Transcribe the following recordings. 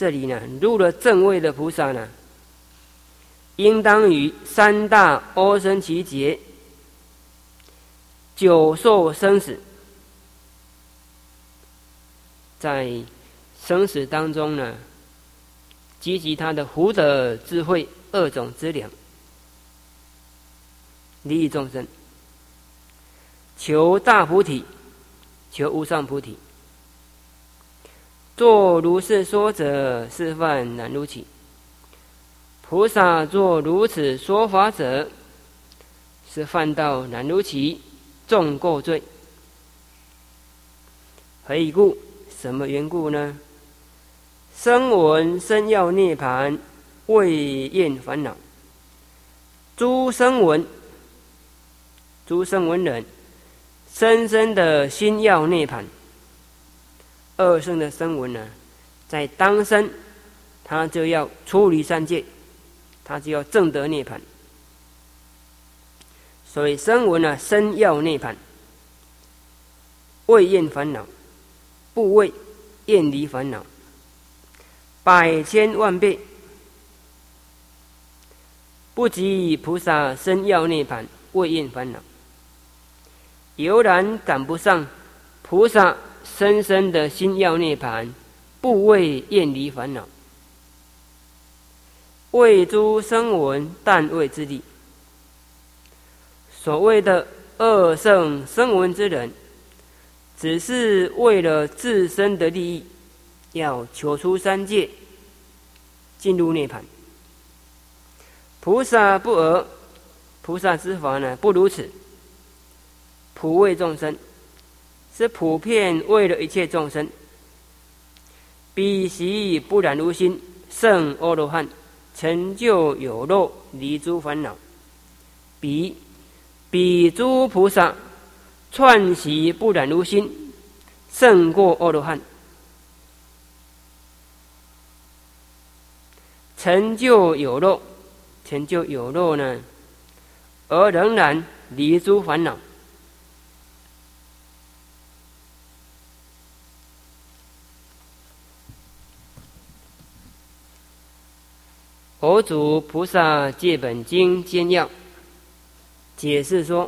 这里呢，入了正位的菩萨呢，应当于三大阿僧祇劫久受生死，在生死当中呢，积集他的福德智慧二种资粮，利益众生，求大菩提，求无上菩提。作如是说者，是犯难如起。菩萨作如此说法者，是犯到难如起，重过罪。何以故？什么缘故呢？声闻生要涅盘，未厌烦恼。诸声闻人，深深的心要涅盘。二圣的声闻呢，在当生他就要出离三界，他就要证得涅盘。所以声闻呢，生要涅盘，未厌烦恼，不为厌离烦恼，百千万倍不及菩萨生要涅盘，未厌烦恼。犹然赶不上菩萨深深的心要涅盘，不为厌离烦恼。为诸声闻但为之利。所谓的二圣声闻之人，只是为了自身的利益，要求出三界，进入涅盘。菩萨不訛，菩萨之法呢，不如此。普为众生，是普遍为了一切众生。彼习不染无心，胜阿罗汉，成就有漏，离诸烦恼。彼诸菩萨串习不染无心，胜过阿罗汉，成就有漏。成就有漏呢，而仍然离诸烦恼。佛祖菩萨戒本经简要解释说，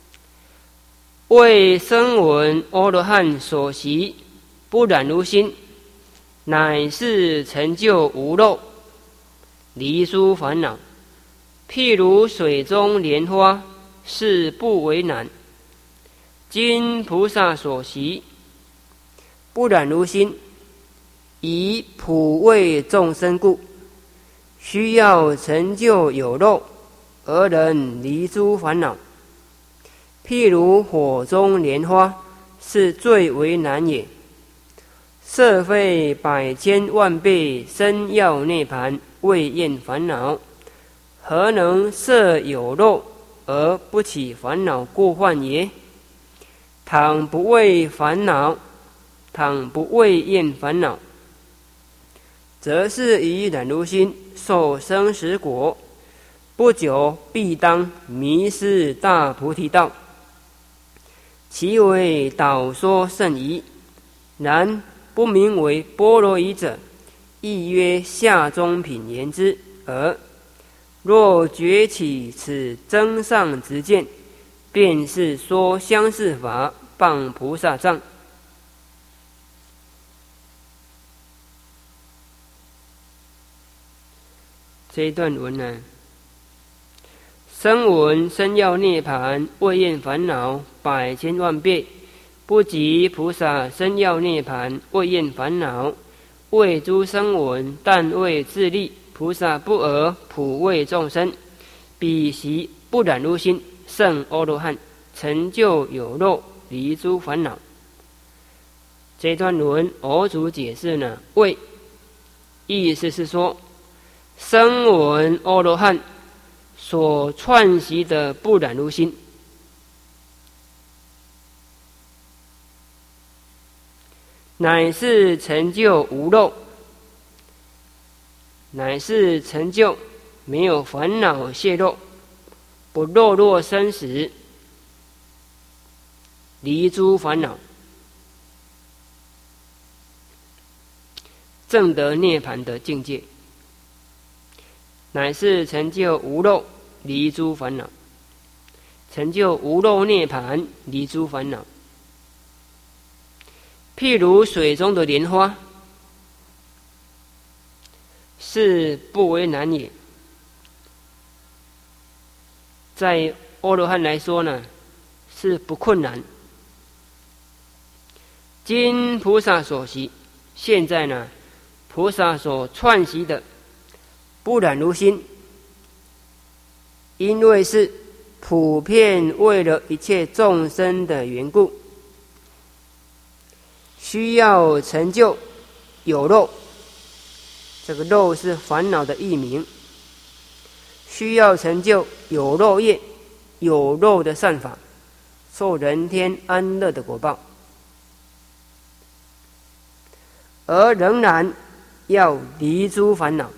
为声闻阿罗汉所习不染无心，乃是成就无漏，离诸烦恼。譬如水中莲花，是不为难。今菩萨所习不染无心，以普为众生故，需要成就有漏，而能离诸烦恼。譬如火中莲花，是最为难也。设费百千万倍身要涅盘，未厌烦恼，何能摄有漏而不起烦恼过患也？倘不为厌烦恼，则是以染如心受生死果，不久必当迷失大菩提道。其为导说甚疑，然不名为般若疑者，亦曰下中品言之而。若觉起此增上直见，便是说相似法，谤菩萨藏。这一段文呢，声闻身要涅盘，未厌烦恼，百千万倍不及菩萨身要涅盘，未厌烦恼。为诸声闻，但为自利。菩萨不訛，普为众生。彼习不染无心，胜阿罗汉，成就有漏，离诸烦恼。这段文佛祖解释呢，为意思是说，声闻阿罗汉所串习的不染无心，乃是成就无漏，乃是成就没有烦恼泄露，不落落生死，离诸烦恼。 证得涅槃的境界，乃是成就无漏，离诸烦恼。成就无漏涅槃，离诸烦恼。譬如水中的莲花，是不为难也。在阿罗汉来说呢，是不困难。今菩萨所习，现在呢，菩萨所串习的不染如心，因为是普遍为了一切众生的缘故，需要成就有漏，这个漏是烦恼的异名，需要成就有漏业、有漏的善法，受人天安乐的果报，而仍然要离诸烦恼。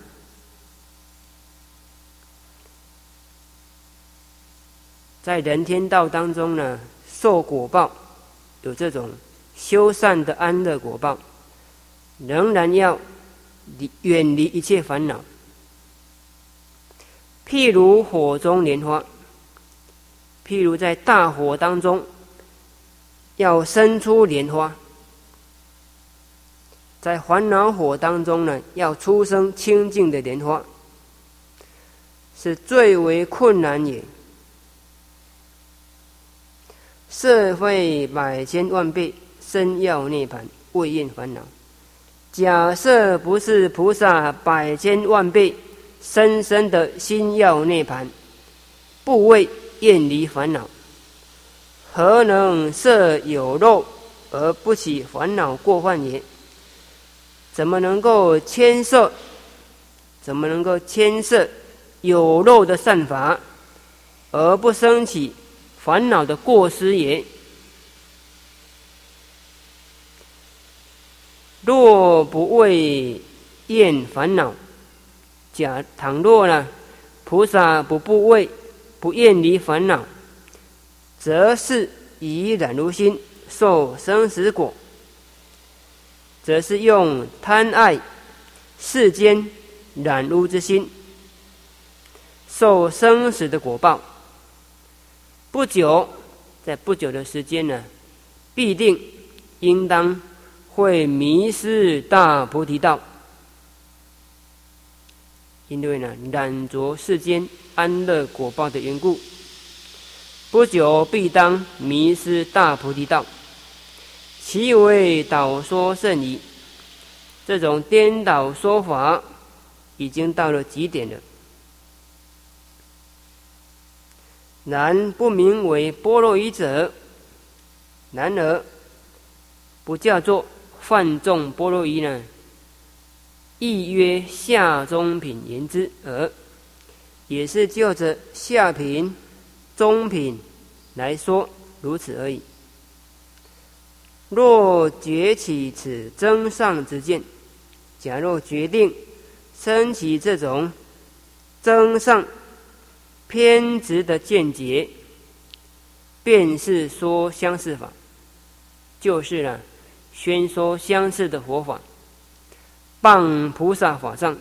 在人天道当中呢，受果报有这种修善的安乐果报，仍然要远离一切烦恼。譬如火中莲花，譬如在大火当中要生出莲花，在烦恼火当中呢，要出生清净的莲花，是最为困难也。摄费百千万倍，身要涅槃，未厌烦恼。假设不是菩萨百千万倍深深的心要涅槃，不为厌离烦恼，何能摄有漏而不起烦恼过患也？怎么能够牵涉？怎么能够牵涉有漏的善法，而不生起烦恼的过失也？若不为厌烦恼，倘若呢，菩萨不为不厌离烦恼，则是以染如心受生死果，则是用贪爱世间染污之心，受生死的果报。不久，在不久的时间呢，必定应当会迷失大菩提道。因为呢，染着世间安乐果报的缘故，不久必当迷失大菩提道，其为导说甚矣。这种颠倒说法已经到了极点了。然不名为般若依者，然而不叫做泛众般若依呢，亦曰下中品言之而，也是就着下品、中品来说如此而已。若觉起此增上之见，假若决定升起这种增上偏执的见解，便是说相似法，就是呢，宣说相似的佛法，谤菩萨法上。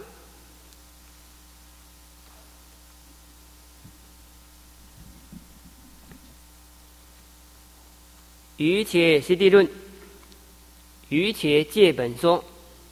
余且实地论，余且戒本说，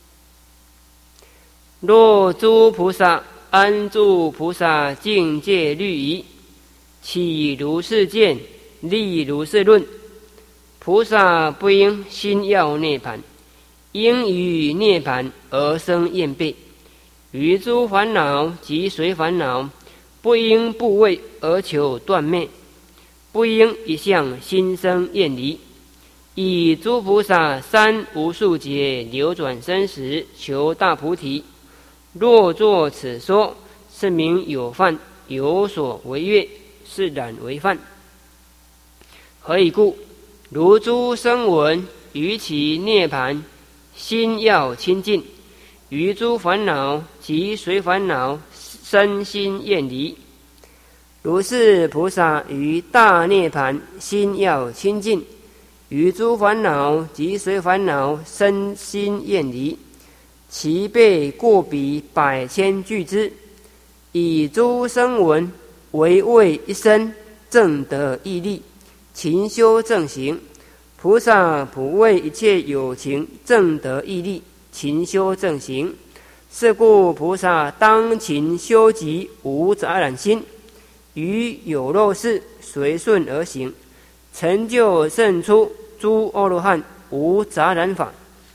若诸菩萨安住菩萨境界律仪，起如是见，立如是论，菩萨不应心要涅槃，应于涅槃而生厌背，于诸烦恼及随烦恼，不应不畏而求断灭，不应一向心生厌离，以诸菩萨三无数劫流转生死，求大菩提。若作此说，是名有犯，有所违越，是染为犯。何以故？如诸声闻于其涅槃，心要清净；于诸烦恼及随烦恼，身心厌离。如是菩萨于大涅槃，心要清净；于诸烦恼及随烦恼，身心厌离。 其辈过比百千俱之，以诸声闻为为一身，正得毅力，勤修正行。菩萨普为一切有情，正得毅力，勤修正行。是故菩萨当勤修集无杂染心，于有漏事随顺而行，成就胜出诸阿罗汉无杂染法。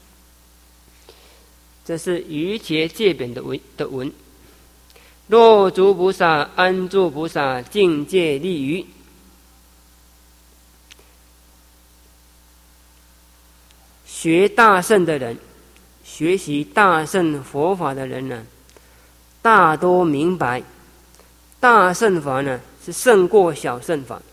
这是瑜伽戒本的文。若诸菩萨安住菩萨境界立于学大乘的人，学习大乘佛法的人呢，大多明白大乘法呢是胜过小乘法。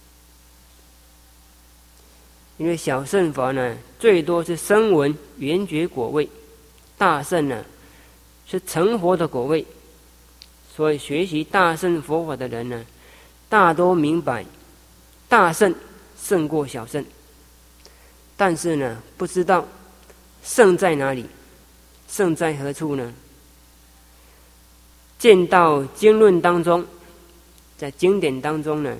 因为小乘法呢最多是声闻缘觉果位，大乘呢是成佛的果位。所以学习大乘佛法的人呢，大多明白大乘胜过小乘，但是呢不知道胜在哪里，胜在何处呢？见到经论当中，在经典当中呢，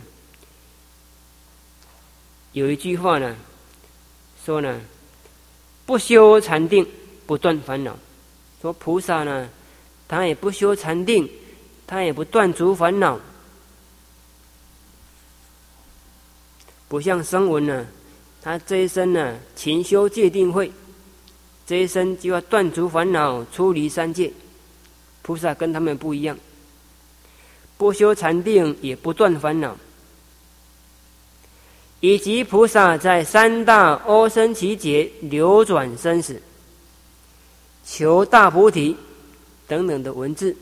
有一句话呢说呢，不修禅定不断烦恼。说菩萨呢他也不修禅定，他也不断除烦恼，不像声闻呢，他这一生呢勤修戒定慧，这一生就要断除烦恼，出离三界。菩萨跟他们不一样，不修禅定也不断烦恼。以及菩萨在三大阿僧祇劫流转生死，求大菩提等等的文字，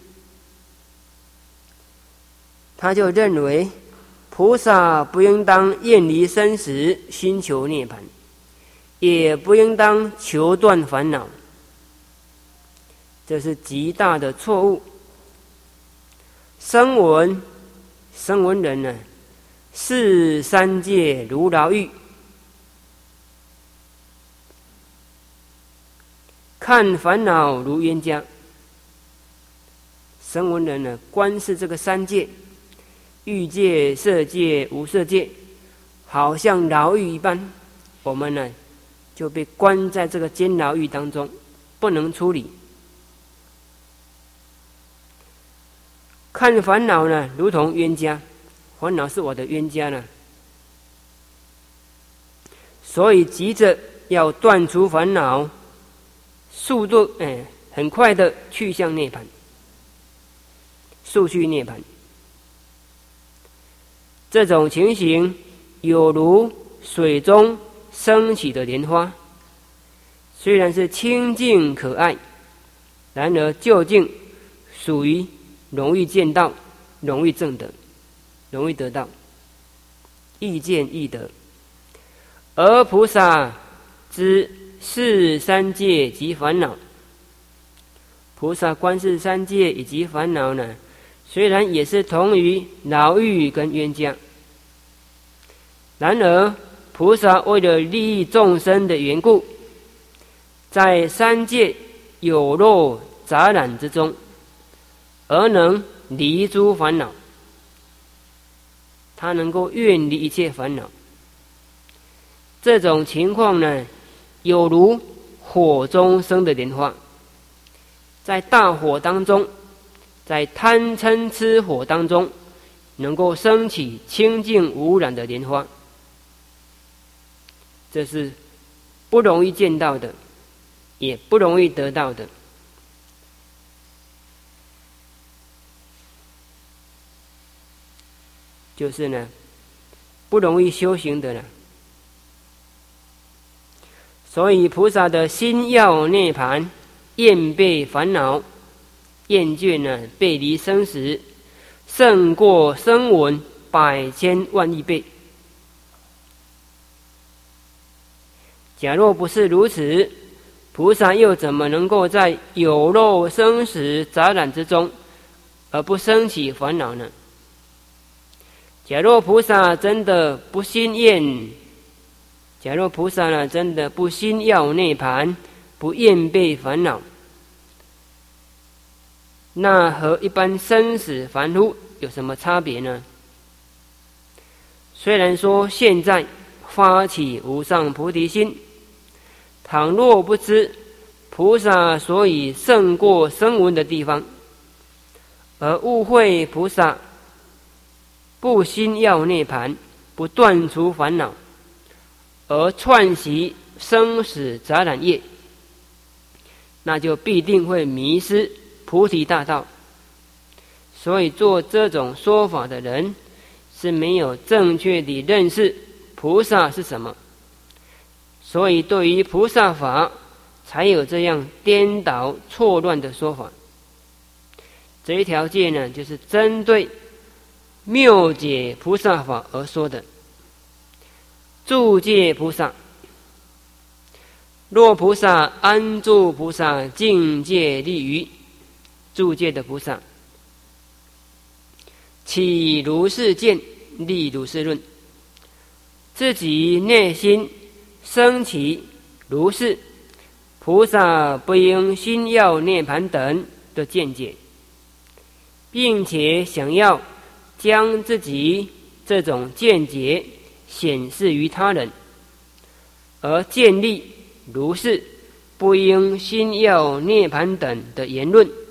他就认为菩萨不应当厌离生死，心求涅槃，也不应当求断烦恼，这是极大的错误。声闻人呢，视三界如牢狱，看烦恼如冤家。声闻人呢，观视这个三界，欲界、色界、无色界，好像牢狱一般，我们呢就被关在这个监牢狱当中，不能出离。看烦恼呢，如同冤家，烦恼是我的冤家呢，所以急着要断除烦恼，速度很快的去向涅槃，速去涅槃。这种情形有如水中升起的莲花，虽然是清净可爱，然而究竟属于容易见到，容易证得，容易得到，易见易得。而菩萨知视三界及烦恼，菩萨观视三界以及烦恼呢，虽然也是同于牢狱跟冤家，然而菩萨为了利益众生的缘故，在三界有漏杂染之中，而能离诸烦恼，他能够远离一切烦恼。这种情况呢，有如火中生的莲花，在大火当中，在贪嗔痴火当中，能够升起清净无染的莲花，这是不容易见到的，也不容易得到的。就是呢，不容易修行的了。所以菩萨的心要涅槃，厌背烦恼，厌倦呢背离生死，胜过声闻百千万亿倍。假若不是如此，菩萨又怎么能够在有漏生死杂染之中而不生起烦恼呢？假若菩萨真的不心厌，假若菩萨呢真的不心要涅槃，不厌背烦恼， 那和一般生死凡夫有什么差别呢？虽然说现在发起无上菩提心，倘若不知菩萨所以胜过声闻的地方，而误会菩萨不心要涅盘，不断除烦恼，而串习生死杂染业，那就必定会迷失菩提大道。所以做这种说法的人是没有正确地认识菩萨是什么，所以对于菩萨法才有这样颠倒错乱的说法。这一条戒呢，就是针对谬解菩萨法而说的。住戒菩萨，若菩萨安住菩萨境界立于住戒的菩萨，起如是见，立如是论，自己内心升起如是菩萨不应心要涅盘等的见解，并且想要将自己这种见解显示于他人，而建立如是不应心要涅盘等的言论，